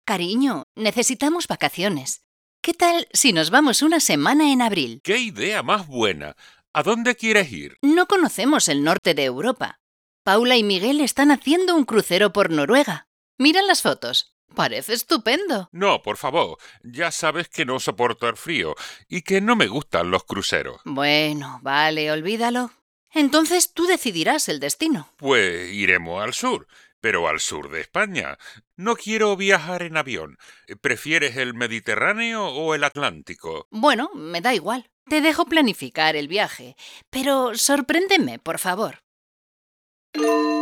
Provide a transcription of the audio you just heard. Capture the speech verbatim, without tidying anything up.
Cariño, necesitamos vacaciones. ¿Qué tal si nos vamos una semana en abril? ¡Qué idea más buena! ¿A dónde quieres ir? No conocemos el norte de Europa. Paula y Miguel están haciendo un crucero por Noruega. Mira las fotos. Parece estupendo. No, por favor, ya sabes que no soporto el frío y que no me gustan los cruceros. Bueno, vale, olvídalo. Entonces tú decidirás el destino. Pues iremos al sur, pero al sur de España. No quiero viajar en avión. ¿Prefieres el Mediterráneo o el Atlántico? Bueno, me da igual. Te dejo planificar el viaje, pero sorpréndeme, por favor.